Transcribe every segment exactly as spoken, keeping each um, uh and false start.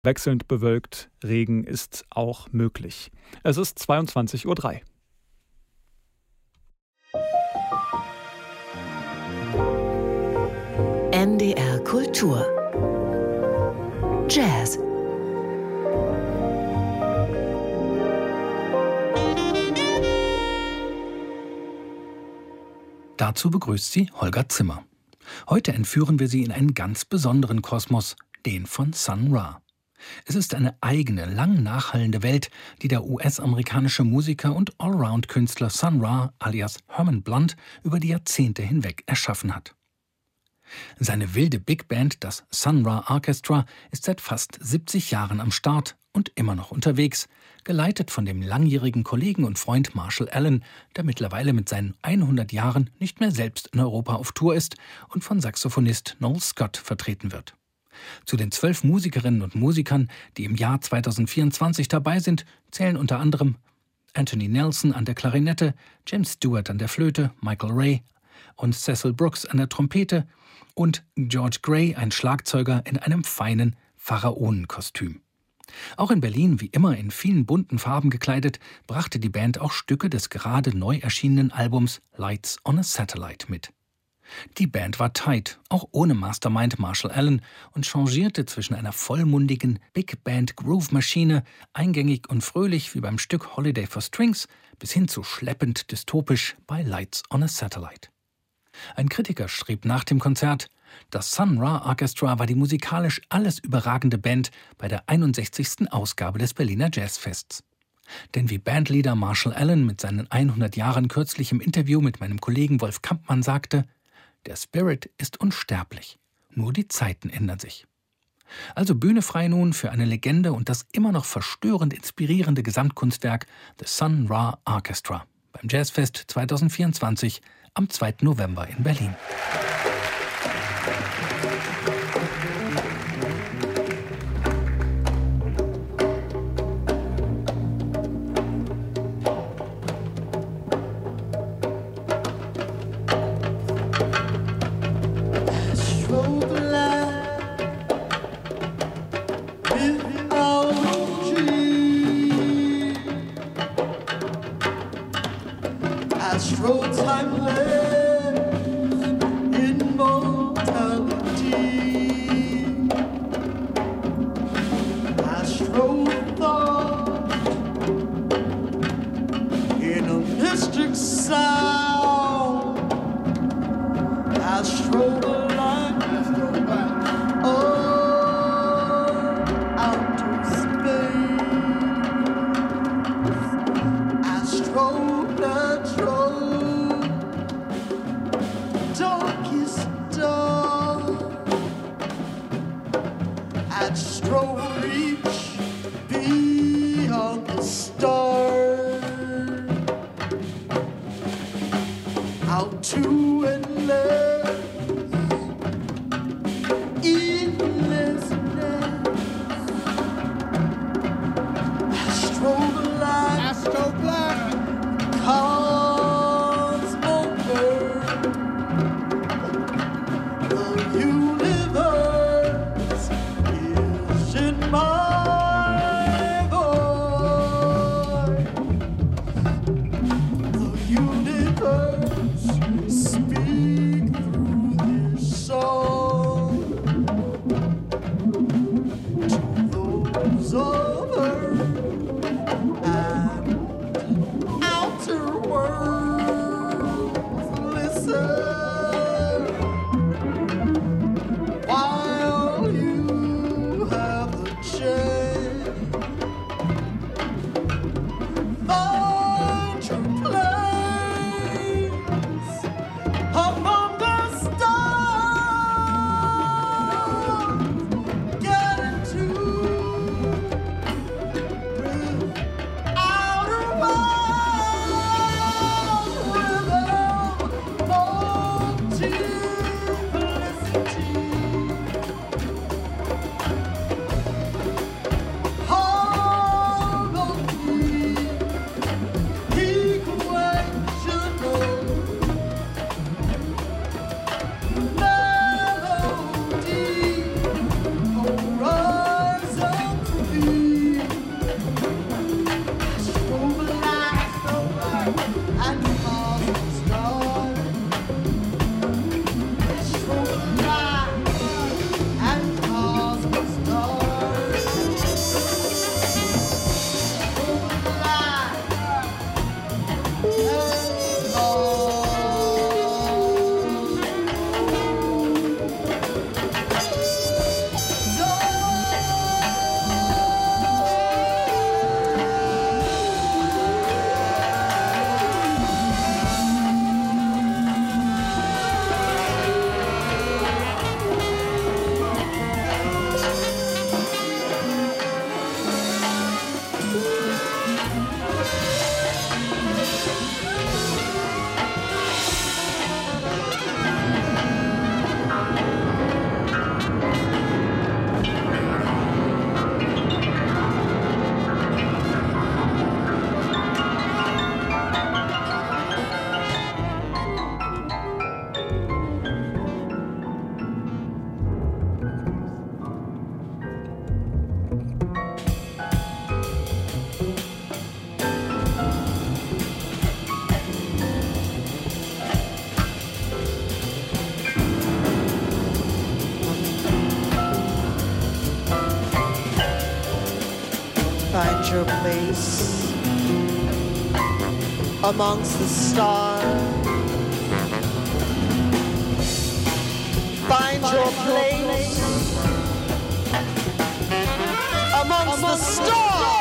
Wechselnd bewölkt, Regen ist auch möglich. Es ist zweiundzwanzig Uhr drei. N D R Kultur Jazz. Dazu begrüßt sie Holger Zimmer. Heute entführen wir Sie in einen ganz besonderen Kosmos, den von Sun Ra. Es ist eine eigene, lang nachhallende Welt, die der U S-amerikanische Musiker und Allround-Künstler Sun Ra alias Herman Blunt über die Jahrzehnte hinweg erschaffen hat. Seine wilde Big Band, das Sun Ra Orchestra, ist seit fast siebzig Jahren am Start und immer noch unterwegs, geleitet von dem langjährigen Kollegen und Freund Marshall Allen, der mittlerweile mit seinen hundert Jahren nicht mehr selbst in Europa auf Tour ist und von Saxophonist Noel Scott vertreten wird. Zu den zwölf Musikerinnen und Musikern, die im Jahr zweitausendvierundzwanzig dabei sind, zählen unter anderem Anthony Nelson an der Klarinette, Jim Stewart an der Flöte, Michael Ray und Cecil Brooks an der Trompete und George Gray, ein Schlagzeuger in einem feinen Pharaonenkostüm. Auch in Berlin, wie immer in vielen bunten Farben gekleidet, brachte die Band auch Stücke des gerade neu erschienenen Albums Lights on a Satellite mit. Die Band war tight, auch ohne Mastermind Marshall Allen, und changierte zwischen einer vollmundigen Big Band Groove-Maschine, eingängig und fröhlich wie beim Stück Holiday for Strings, bis hin zu schleppend dystopisch bei Lights on a Satellite. Ein Kritiker schrieb nach dem Konzert: Das Sun Ra Orchestra war die musikalisch alles überragende Band bei der einundsechzigsten Ausgabe des Berliner Jazzfests. Denn wie Bandleader Marshall Allen mit seinen hundert Jahren kürzlich im Interview mit meinem Kollegen Wolf Kampmann sagte: Der Spirit ist unsterblich, nur die Zeiten ändern sich. Also Bühne frei nun für eine Legende und das immer noch verstörend inspirierende Gesamtkunstwerk The Sun Ra Orchestra beim Jazzfest zweitausendvierundzwanzig am zweiten November in Berlin. Find your place amongst the stars. Find your place amongst the stars.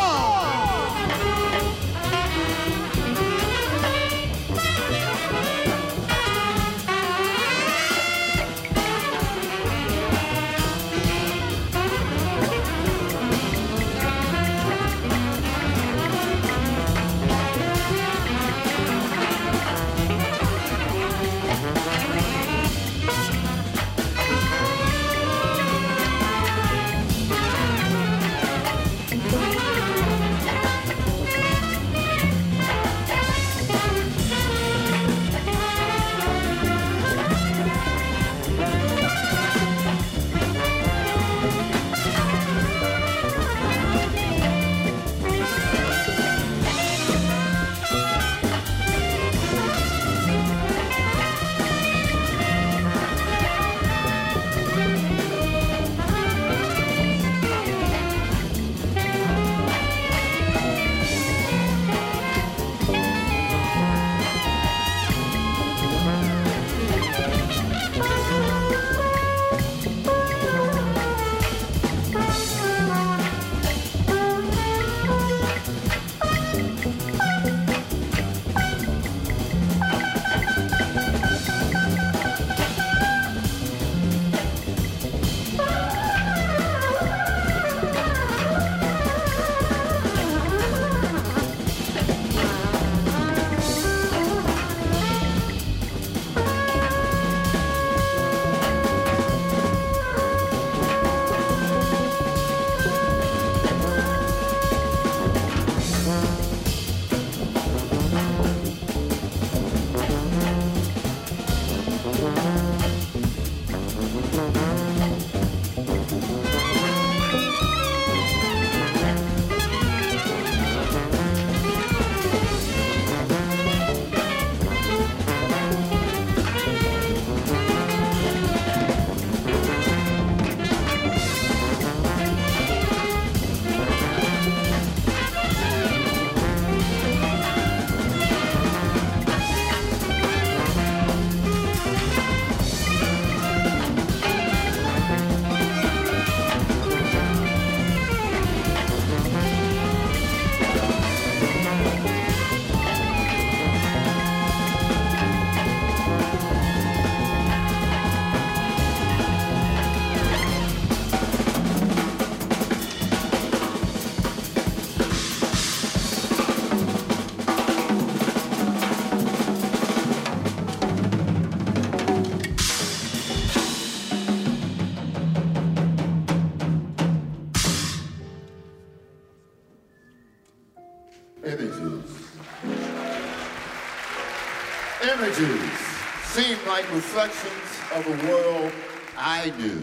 Images seem like reflections of a world I knew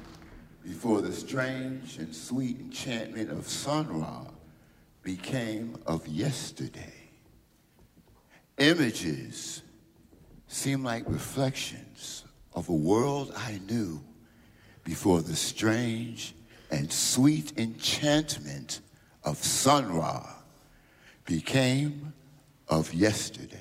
before the strange and sweet enchantment of Sun Ra became of yesterday. Images seem like reflections of a world I knew before the strange and sweet enchantment of Sun Ra became of yesterday.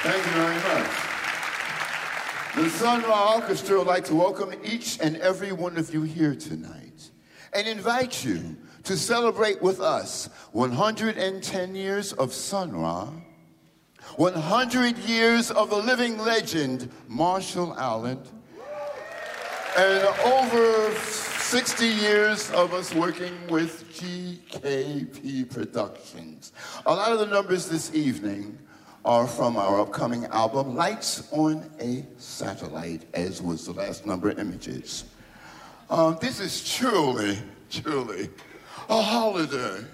Thank you very much. The Sun Ra Orchestra would like to welcome each and every one of you here tonight and invite you to celebrate with us one hundred ten years of Sun Ra, one hundred years of the living legend, Marshall Allen, and over sixty years of us working with G K P Productions. A lot of the numbers this evening are from our upcoming album, Lights on a Satellite, as was the last number of images. Um, this is truly, truly a holiday.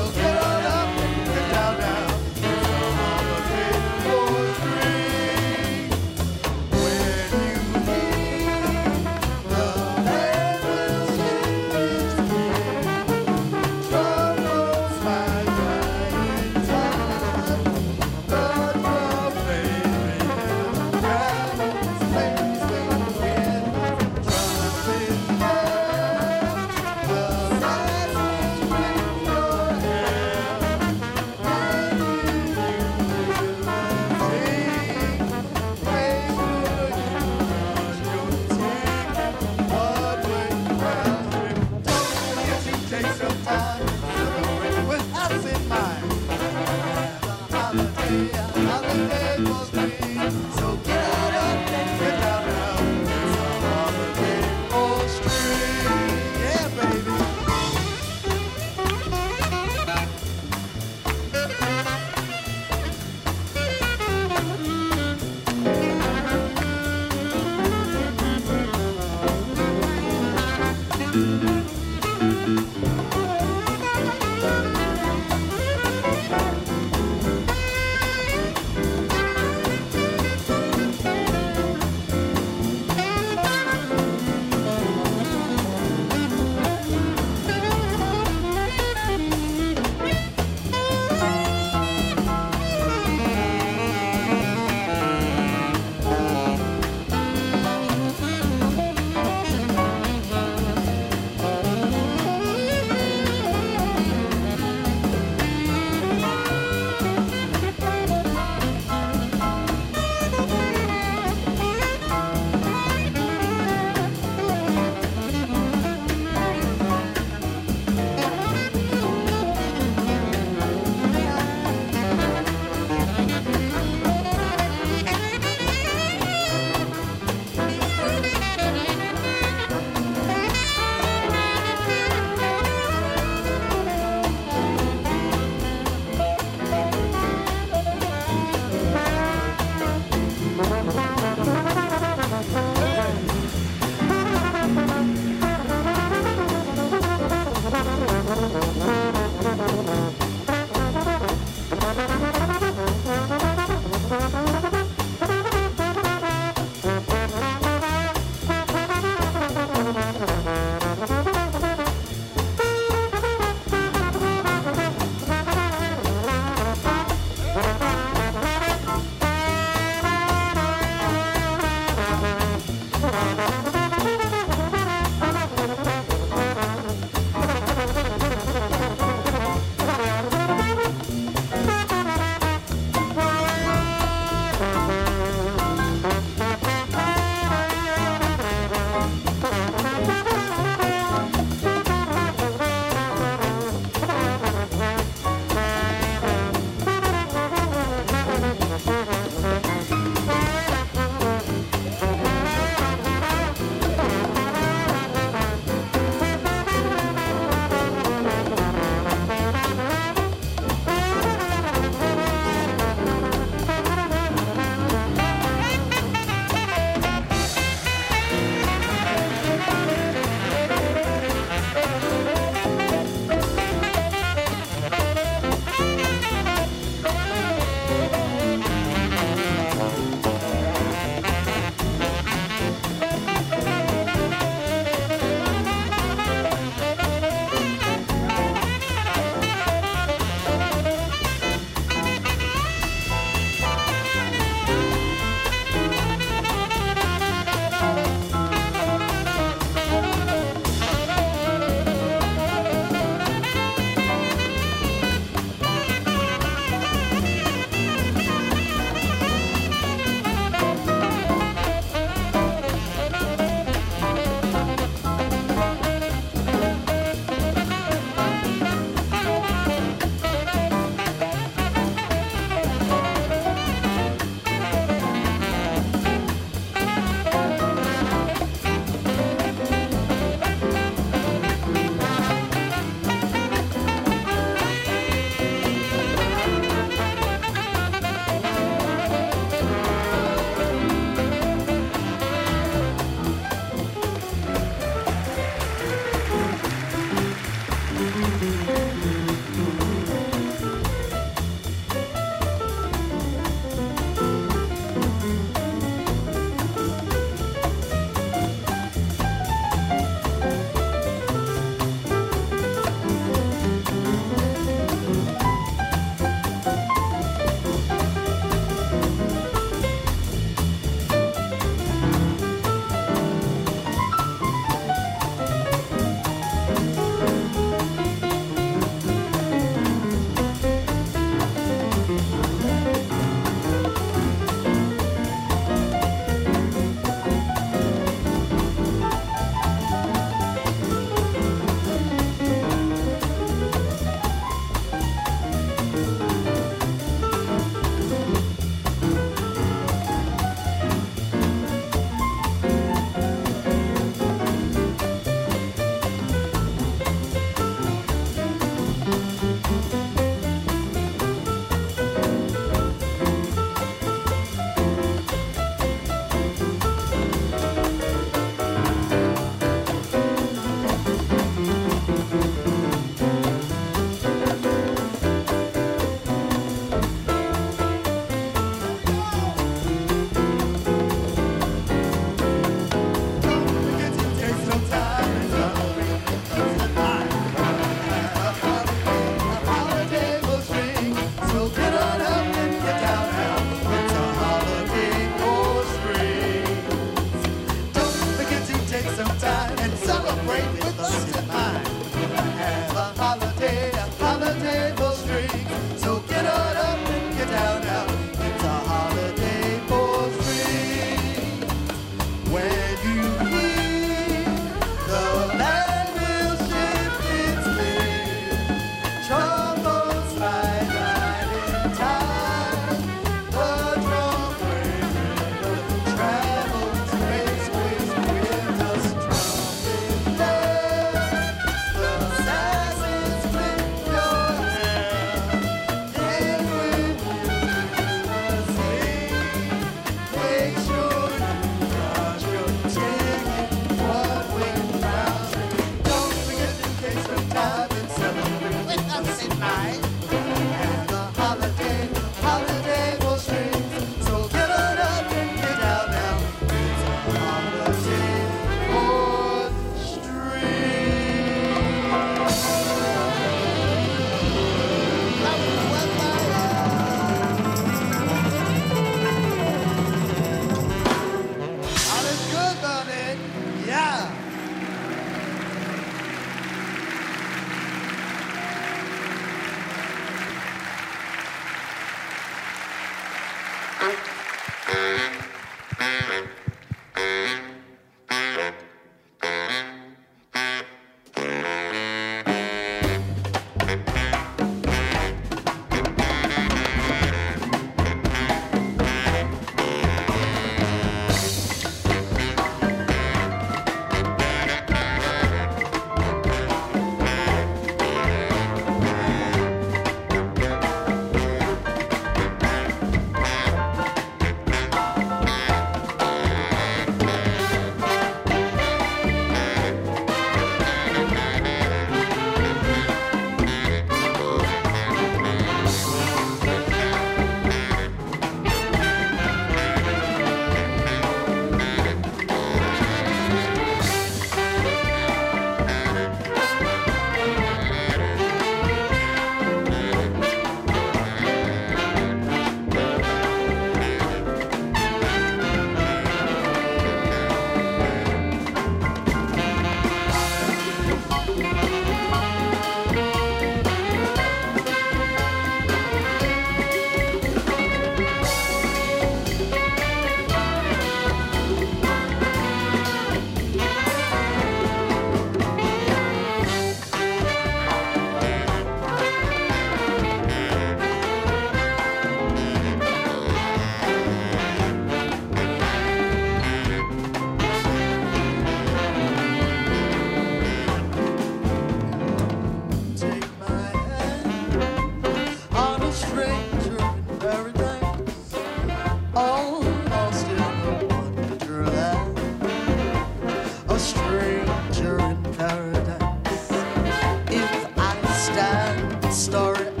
Stranger in paradise. If I stand, start